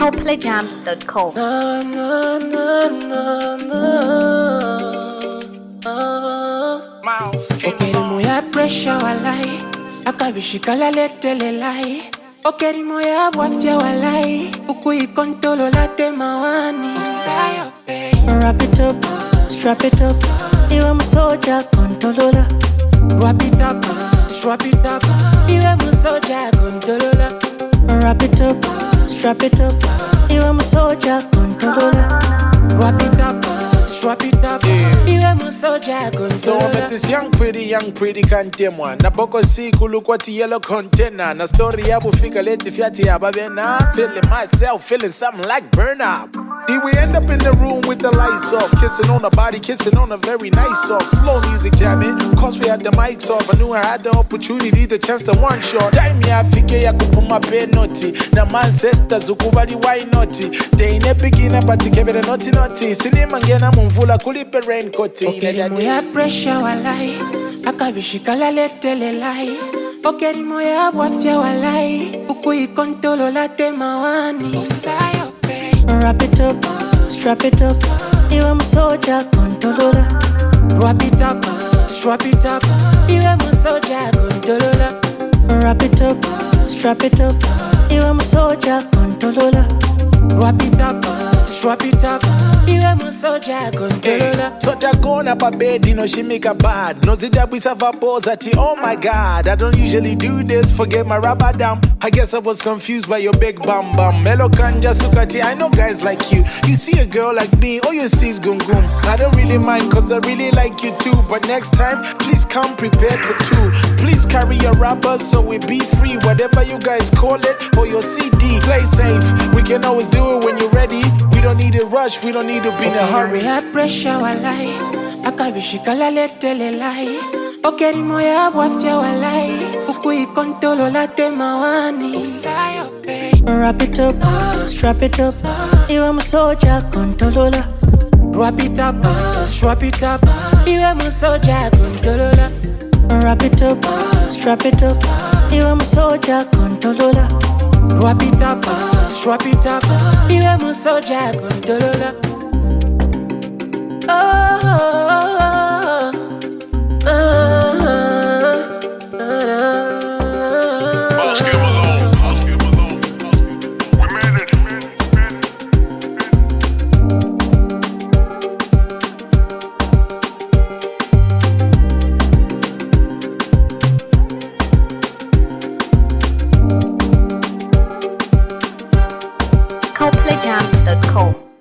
ColdPlayJams.com. Okerimo ya pressure walai, akabishikala letele lai. Okerimo ya wafya walai, ukui kontolo late mawani. Usayo babe, wrap it up, strap it up. Iwe msoja kontolola. Wrap it up, strap it up. Iwe msoja kontolola. Wrap it up, strap it up. Iwe msoja kontolola. Wrap it up, strap it up. Iwe msoja kontolola. So I met this young pretty kantemwa. Na boko si kulukwati yellow container. Na story ya bufika leti fiati ya babena. Feeling myself, feeling something like burn up. Did we end up in the room with the lights off? Kissing on her body, kissing on her very nice off. Slow music jamming, cause we had the mics off. I knew I had the opportunity, the chance to one shot. Time ya fike ya kupuma pe noti. Na ancestors ukubali why naughty. They in the beginning but ikebe the naughty. Sinema ngena mumvula kulipe raincoat. Okerimo ya pressure walai, akabishikala letele lai. Okerimo ya wafya walai, ukui kontolo late mawani. Usayo babe, wrap it up, strap it up. Iwe msoja kontolola. Wrap it up, strap it up. Iwe msoja kontolola. Wrap it up, strap it up. Iwe msoja kontolola. Wrap it up, strap it up. Iwe msoja kontolola. Soja gona pa bed, no she make a bad. No zida bisava pose ati, oh my god. I don't usually do this, forget my rubber dam. I guess I was confused by your big bam bam. Melo kanja sukati, I know guys like you. You see a girl like me, all you see is gung gung. I don't really mind cause I really like you too. But next time, please come prepared for two. Please carry your rubber so we be free. Whatever you guys call it, or your CD. Play safe, we can always do it when you're ready. We don't need to rush, we don't need to be in a hurry. Ya pressure walai, akabishikala letele lai. Okerimo ya wafya walai, ukui kontolo late mawani. Usayo babe, wrap it up, strap it up. Iwe msoja kontolola. Wrap it up, strap it up. Iwe msoja kontolola. Wrap it up, strap it up. Iwe msoja kontolola. Wrap it up, strap it up. Iwe msoja kontolola. ColdPlayJams.com.